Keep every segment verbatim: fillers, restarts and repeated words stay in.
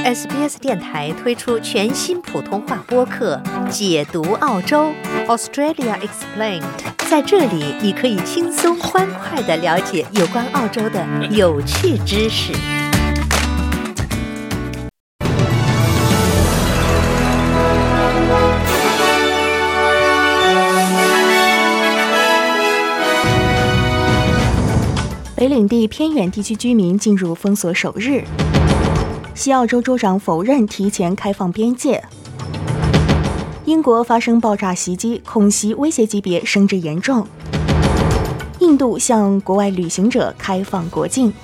S B S 电台推出全新普通话播客《解读澳洲 Australia Explained》，在这里你可以轻松欢快地了解有关澳洲的有趣知识。北领地偏远地区居民进入封锁首日，西澳洲州长否认提前开放边界。英国发生爆炸袭击，恐袭威胁级别升至严重。印度向国外旅行者开放国境。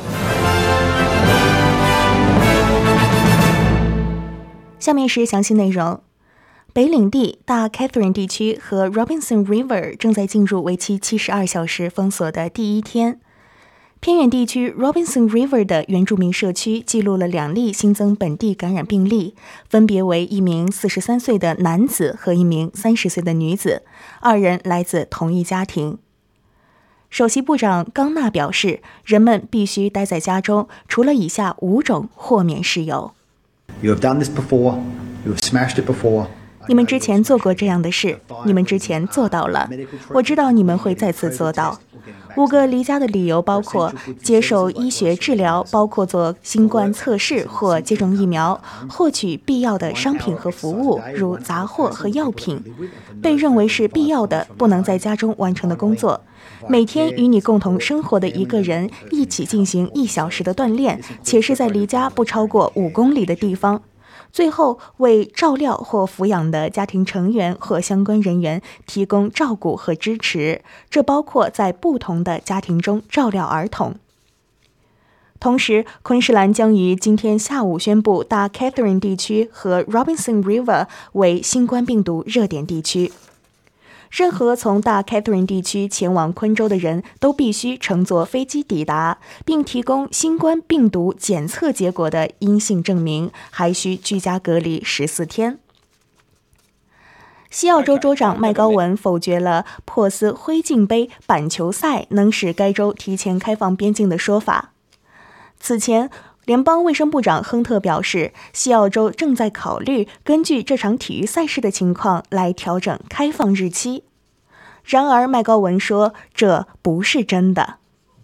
下面是详细内容。北领地、大 Catherine 地区和 Robinson River 正在进入为期七十二小时封锁的第一天。偏远地区 Robinson River 的原住民社区记录了两例新增本地感染病例，分别为一名四十三岁的男子和一名三十岁的女子，二人来自同一家庭。首席部长冈纳表示，人们必须待在家中，除了以下五种豁免事由。 You have done this before. You have smashed it before. 你们之前做过这样的事，你们之前做到了，我知道你们会再次做到。五个离家的理由包括接受医学治疗，包括做新冠测试或接种疫苗，获取必要的商品和服务，如杂货和药品，被认为是必要的不能在家中完成的工作，每天与你共同生活的一个人一起进行一小时的锻炼，且是在离家不超过五公里的地方。最后，为照料或抚养的家庭成员或相关人员提供照顾和支持，这包括在不同的家庭中照料儿童。同时，昆士兰将于今天下午宣布大 Catherine 地区和 Robinson River 为新冠病毒热点地区。任何从大 Catherine 地区前往昆州的人都必须乘坐飞机抵达，并提供新冠病毒检测结果的阴性证明，还需居家隔离十四天。西澳洲州长麦高文否决了珀斯灰烬杯板球赛能使该州提前开放边境的说法。此前，联邦卫生部长亨特表示，西澳洲正在考虑根据这场体育赛事的情况来调整开放日期。然而，麦高文说，这不是真的。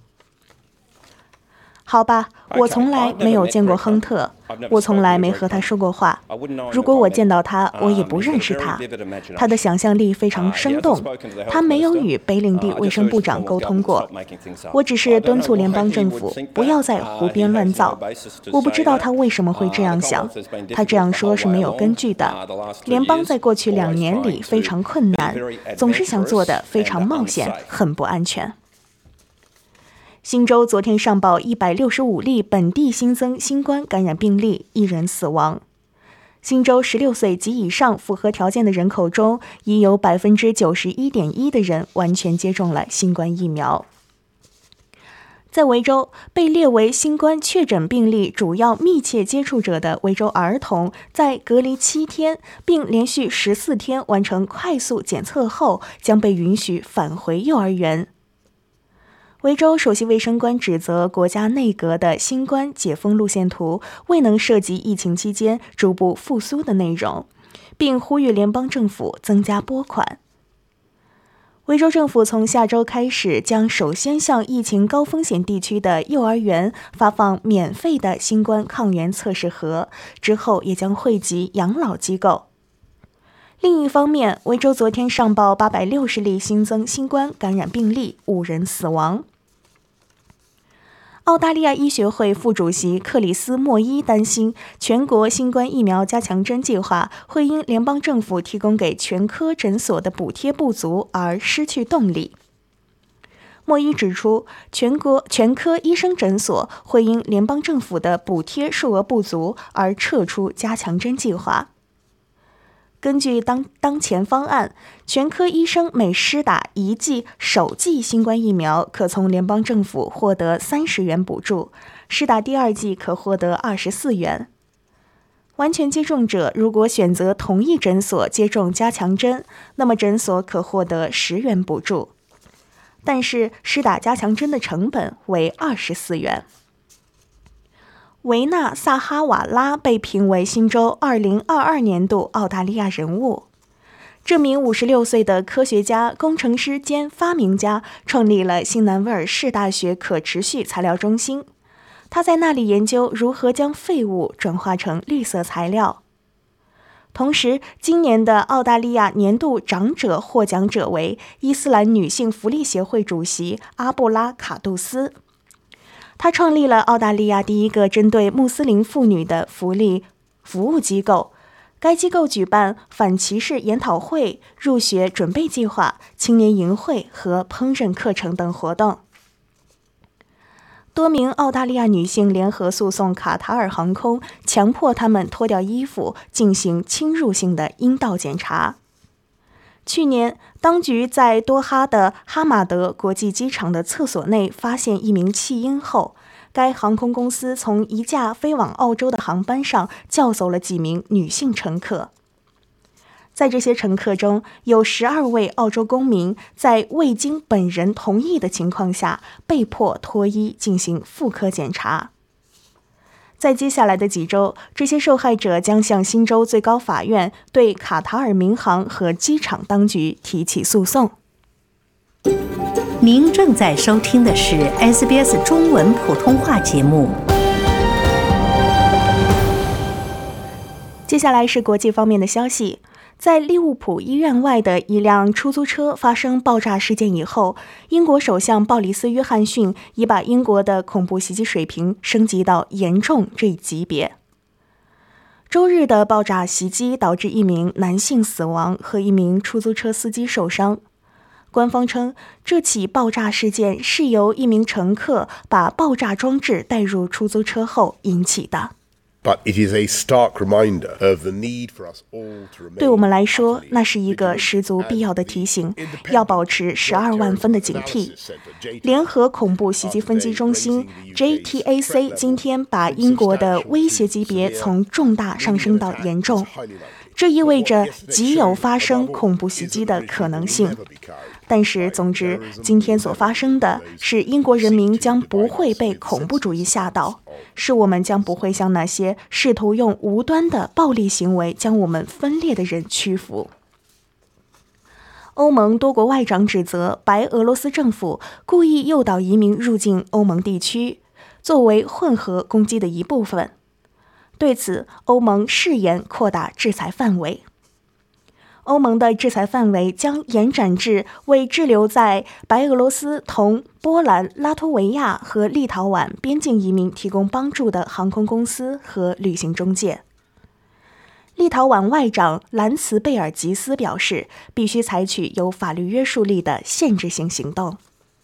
好吧，我从来没有见过亨特，我从来没和他说过话。如果我见到他，我也不认识他。他的想象力非常生动，他没有与北领地卫生部长沟通过。我只是敦促联邦政府不要再胡编乱造。我不知道他为什么会这样想，他这样说是没有根据的。联邦在过去两年里非常困难，总是想做的非常冒险，很不安全。新州昨天上报一百六十五例本地新增新冠感染病例，一人死亡。新州十六岁及以上符合条件的人口中，已有 百分之九十一点一 的人完全接种了新冠疫苗。在维州，被列为新冠确诊病例主要密切接触者的维州儿童，在隔离七天并连续十四天完成快速检测后，将被允许返回幼儿园。维州首席卫生官指责国家内阁的新冠解封路线图未能涉及疫情期间逐步复苏的内容，并呼吁联邦政府增加拨款。维州政府从下周开始将首先向疫情高风险地区的幼儿园发放免费的新冠抗原测试盒，之后也将惠及养老机构。另一方面，维州昨天上报八百六十例新增新冠感染病例，五人死亡。澳大利亚医学会副主席克里斯·莫伊担心，全国新冠疫苗加强针计划会因联邦政府提供给全科诊所的补贴不足而失去动力。莫伊指出，全国全科医生诊所会因联邦政府的补贴数额不足而撤出加强针计划。根据当当前方案，全科医生每施打一剂首剂新冠疫苗，可从联邦政府获得三十元补助；施打第二剂可获得二十四元。完全接种者如果选择同一诊所接种加强针，那么诊所可获得十元补助，但是施打加强针的成本为二十四元。 维纳·萨哈瓦拉被评为新州二零二二年度澳大利亚人物。这名五十六岁的科学家、工程师兼发明家创立了新南威尔士大学可持续材料中心，他在那里研究如何将废物转化成绿色材料。同时，今年的澳大利亚年度长者获奖者为伊斯兰女性福利协会主席阿布拉卡杜斯。他创立了澳大利亚第一个针对穆斯林妇女的福利服务机构，该机构举办反歧视研讨会、入学准备计划、青年营会和烹饪课程等活动。多名澳大利亚女性联合诉讼卡塔尔航空，强迫她们脱掉衣服进行侵入性的阴道检查。去年，当局在多哈的哈马德国际机场的厕所内发现一名弃婴后，该航空公司从一架飞往澳洲的航班上叫走了几名女性乘客。在这些乘客中，有十二位澳洲公民在未经本人同意的情况下被迫脱衣进行妇科检查。在接下来的几周，这些受害者将向新州最高法院对卡塔尔民航和机场当局提起诉讼。 您正在收听的是 S B S 中文普通话节目。 接下来是国际方面的消息。在利物浦医院外的一辆出租车发生爆炸事件以后，英国首相鲍里斯·约翰逊已把英国的恐怖袭击水平升级到严重这一级别。周日的爆炸袭击导致一名男性死亡和一名出租车司机受伤。官方称，这起爆炸事件是由一名乘客把爆炸装置带入出租车后引起的。对我们来说，那是一个十足必要的提醒，要保持十二万分的警惕。联合恐怖袭击分析中心 J T A C 今天把英国的威胁级别从重大上升到严重，这意味着极有发生恐怖袭击的可能性。但是，总之，今天所发生的是英国人民将不会被恐怖主义吓倒，是我们将不会向那些试图用无端的暴力行为将我们分裂的人屈服。欧盟多国外长指责白俄罗斯政府故意诱导移民入境欧盟地区，作为混合攻击的一部分。对此，欧盟誓言扩大制裁范围。欧盟的制裁范围将延展至为滞留在白俄罗斯同波兰、拉脱维亚和立陶宛边境移民提供帮助的航空公司和旅行中介。立陶宛外长兰茨贝尔吉斯表示，必须采取有法律约束力的限制性行动。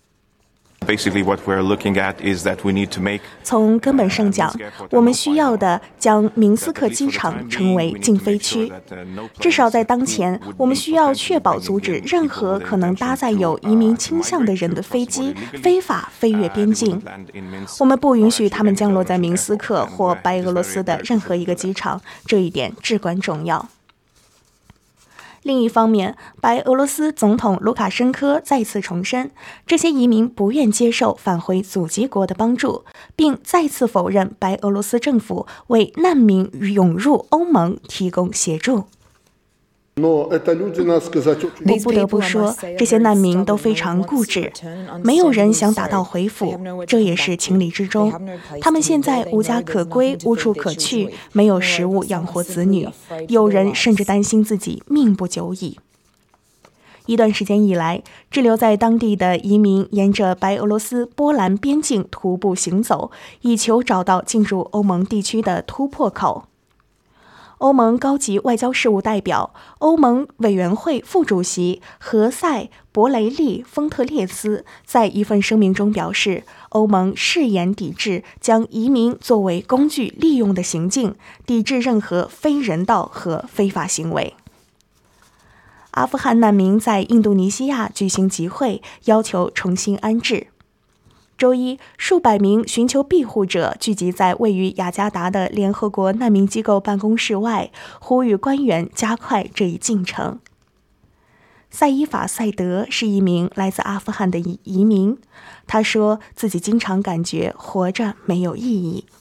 从根本上讲，我们需要的将明斯克机场成为禁飞区。至少在当前，我们需要确保阻止任何可能搭载有移民倾向的人的飞机非法飞越边境。我们不允许他们降落在明斯克或白俄罗斯的任何一个机场，这一点至关重要。另一方面，白俄罗斯总统卢卡申科再次重申，这些移民不愿接受返回祖籍国的帮助，并再次否认白俄罗斯政府为难民涌入欧盟提供协助。我不得不说，这些难民都非常固执，没有人想打道回府，这也是情理之中。他们现在无家可归，无处可去，没有食物养活子女，有人甚至担心自己命不久矣。一段时间以来，滞留在当地的移民沿着白俄罗斯波兰边境徒步行走，以求找到进入欧盟地区的突破口。欧盟高级外交事务代表、欧盟委员会副主席何塞·博雷利·丰特列斯在一份声明中表示，欧盟誓言抵制将移民作为工具利用的行径，抵制任何非人道和非法行为。阿富汗难民在印度尼西亚举行集会，要求重新安置。周一，数百名寻求庇护者聚集在位于雅加达的联合国难民机构办公室外，呼吁官员加快这一进程。赛伊法·赛德是一名来自阿富汗的移民，他说自己经常感觉活着没有意义。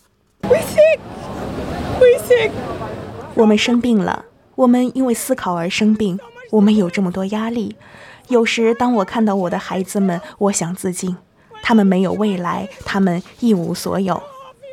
我们生病了，我们因为思考而生病，我们有这么多压力。有时当我看到我的孩子们，我想自尽，他们没有未来，他们一无所有。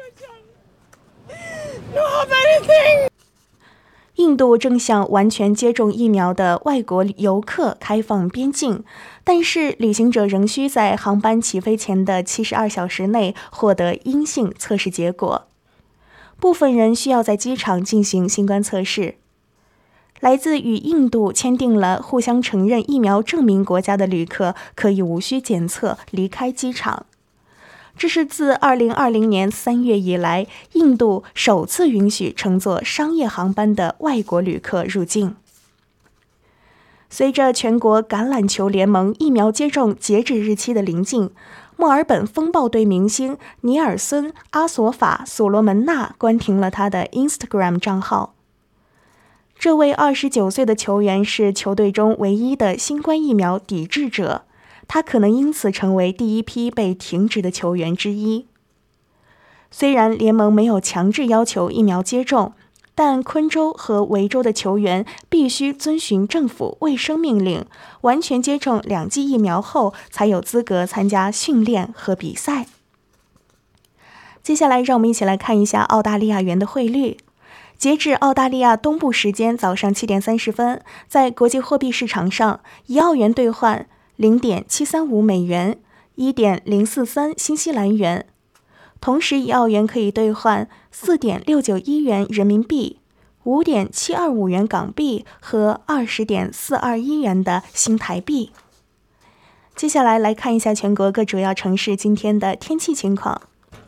印度正向完全接种疫苗的外国游客开放边境，但是旅行者仍需在航班起飞前的七十二小时内获得阴性测试结果。部分人需要在机场进行新冠测试。来自与印度签订了互相承认疫苗证明国家的旅客可以无需检测离开机场。这是自二零二零年三月以来，印度首次允许乘坐商业航班的外国旅客入境。随着全国橄榄球联盟疫苗接种截止日期的临近，墨尔本风暴队明星尼尔森·阿索法·所罗门纳关停了他的 Instagram 账号。这位二十九岁的球员是球队中唯一的新冠疫苗抵制者，他可能因此成为第一批被停职的球员之一。虽然联盟没有强制要求疫苗接种，但昆州和维州的球员必须遵循政府卫生命令，完全接种两剂疫苗后才有资格参加训练和比赛。接下来让我们一起来看一下澳大利亚元的汇率。截至澳大利亚东部时间早上七点三十分，在国际货币市场上，一澳元兑换零点七三五美元，一点零四三新西兰元。同时，一澳元可以兑换四点六九一元人民币、五点七二五元港币和二十点四二一元的新台币。接下来来看一下全国各主要城市今天的天气情况。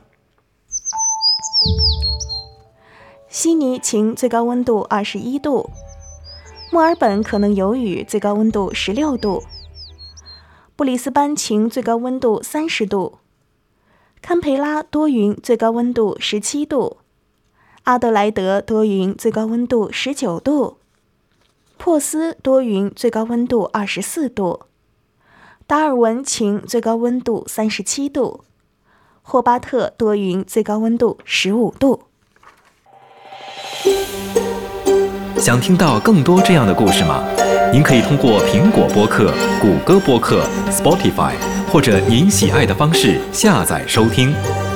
悉尼晴，最高温度二十一度；墨尔本可能有雨，最高温度十六度；布里斯班晴，最高温度三十度；堪培拉多云，最高温度十七度；阿德莱德多云，最高温度十九度；珀斯多云，最高温度二十四度；达尔文晴，最高温度三十七度；霍巴特多云，最高温度十五度。 想听到更多这样的故事吗？您可以通过苹果播客、谷歌播客、Spotify 或者您喜爱的方式下载收听。